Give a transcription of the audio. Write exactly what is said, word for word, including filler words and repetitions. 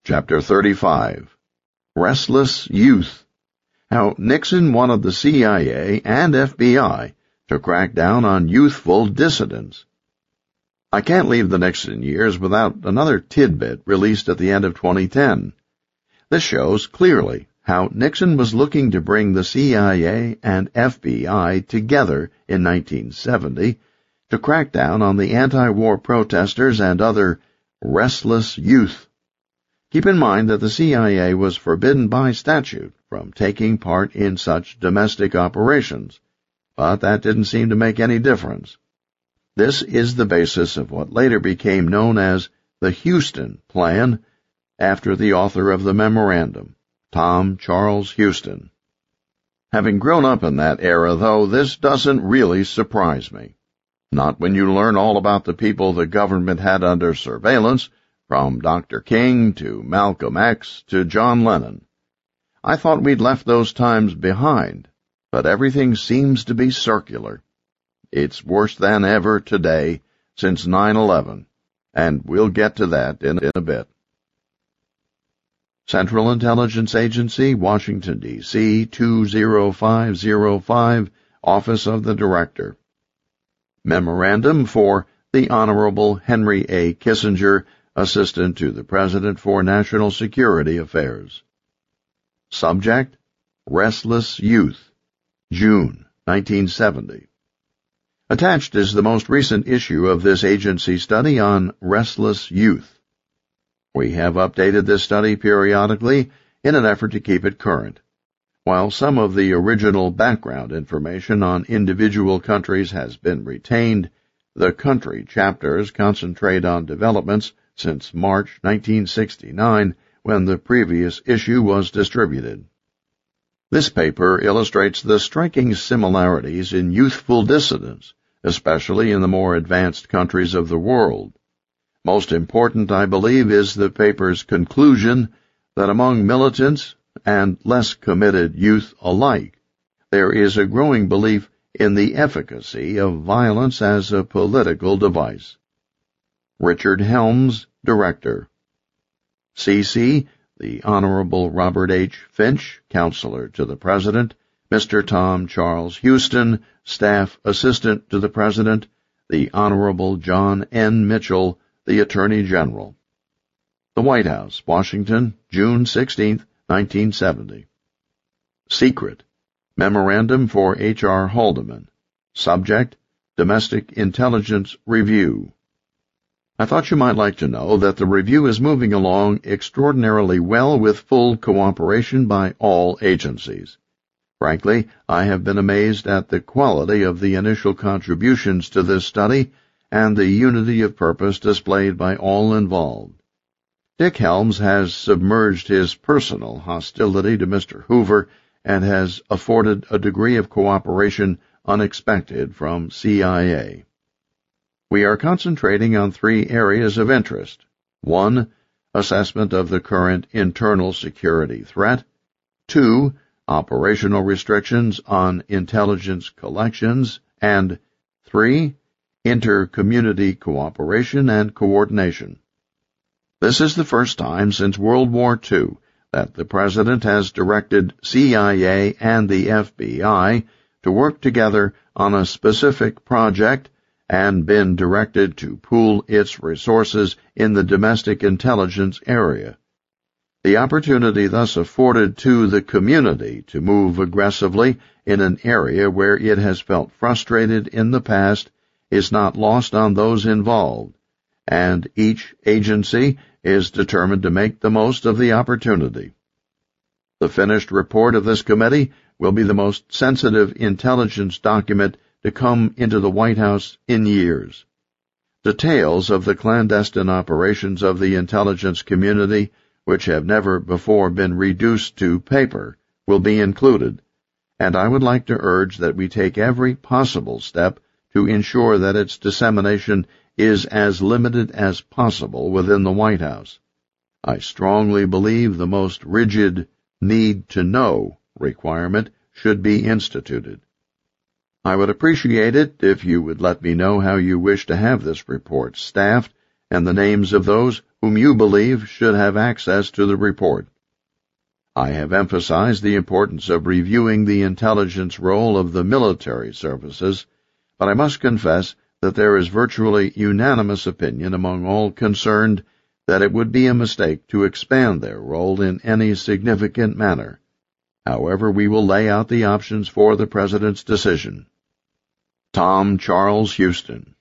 Chapter thirty-five. Restless Youth. How Nixon wanted the C I A and F B I to crack down on youthful dissidents. I can't leave the Nixon years without another tidbit released at the end of twenty ten. This shows clearly how Nixon was looking to bring the C I A and F B I together in nineteen seventy to crack down on the anti-war protesters and other restless youth. Keep in mind that the C I A was forbidden by statute from taking part in such domestic operations, but that didn't seem to make any difference. This is the basis of what later became known as the Houston Plan, after the author of the memorandum, Tom Charles Houston. Having grown up in that era, though, this doesn't really surprise me. Not when you learn all about the people the government had under surveillance, from Doctor King to Malcolm X to John Lennon. I thought we'd left those times behind, but everything seems to be circular. It's worse than ever today since nine eleven, and we'll get to that in, in a bit. Central Intelligence Agency, Washington, D C two zero five zero five, Office of the Director. Memorandum for the Honorable Henry A. Kissinger, Assistant to the President for National Security Affairs. Subject: Restless Youth, June nineteen seventy. Attached is the most recent issue of this agency study on restless youth. We have updated this study periodically in an effort to keep it current. While some of the original background information on individual countries has been retained, the country chapters concentrate on developments since March nineteen sixty-nine, when the previous issue was distributed. This paper illustrates the striking similarities in youthful dissidents, especially in the more advanced countries of the world. Most important, I believe, is the paper's conclusion that among militants and less committed youth alike, there is a growing belief in the efficacy of violence as a political device. Richard Helms, Director. C C, the Honorable Robert H. Finch, Counselor to the President, Mister Tom Charles Houston, Staff Assistant to the President, the Honorable John N. Mitchell, the Attorney General. The White House, Washington, June sixteenth, nineteen seventy. Secret. Memorandum for H R Haldeman. Subject: Domestic Intelligence Review. I thought you might like to know that the review is moving along extraordinarily well with full cooperation by all agencies. Frankly, I have been amazed at the quality of the initial contributions to this study and the unity of purpose displayed by all involved. Dick Helms has submerged his personal hostility to Mister Hoover and has afforded a degree of cooperation unexpected from C I A. We are concentrating on three areas of interest. One, assessment of the current internal security threat. Two, operational restrictions on intelligence collections. And three, inter-community cooperation and coordination. This is the first time since World War Two that the President has directed C I A and the F B I to work together on a specific project and been directed to pool its resources in the domestic intelligence area. The opportunity thus afforded to the community to move aggressively in an area where it has felt frustrated in the past is not lost on those involved, and each agency is determined to make the most of the opportunity. The finished report of this committee will be the most sensitive intelligence document to come into the White House in years. Details of the clandestine operations of the intelligence community, which have never before been reduced to paper, will be included, and I would like to urge that we take every possible step to ensure that its dissemination is as limited as possible within the White House. I strongly believe the most rigid need-to-know requirement should be instituted. I would appreciate it if you would let me know how you wish to have this report staffed and the names of those who whom you believe should have access to the report. I have emphasized the importance of reviewing the intelligence role of the military services, but I must confess that there is virtually unanimous opinion among all concerned that it would be a mistake to expand their role in any significant manner. However, we will lay out the options for the President's decision. Tom Charles Houston.